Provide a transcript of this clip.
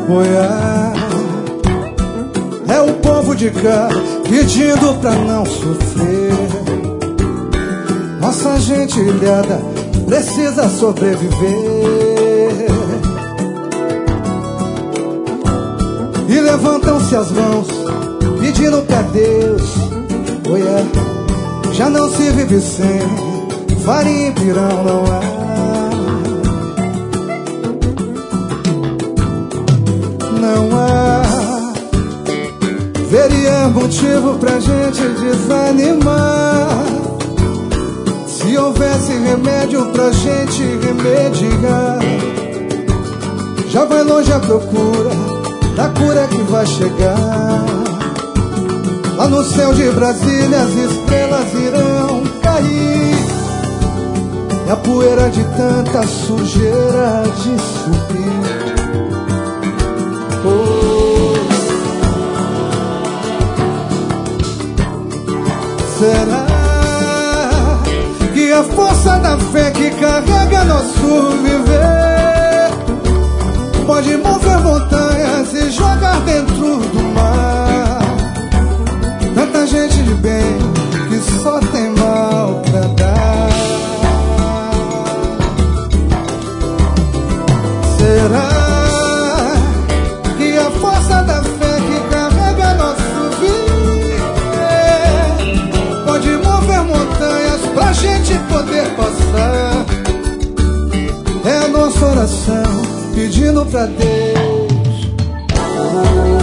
É o povo de cá pedindo pra não sofrer. Nossa gente ilhada precisa sobreviver. E levantam-se as mãos pedindo pra Deus. Já não se vive sem farinha e pirão, não há. Não há, veria motivo pra gente desanimar. Se houvesse remédio pra gente remediar. Já vai longe a procura da cura que vai chegar. Lá no céu de Brasília as estrelas irão cair, e a poeira de tanta sujeira de subir. Será que a força da fé que carrega nosso viver pode mover montanhas e jogar dentro do mar? Tanta gente de bem que só tem mal pra dar. Será que a força da fé que carrega nosso viver pode mover montanhas pra gente poder passar? É a nossa oração pedindo pra Deus.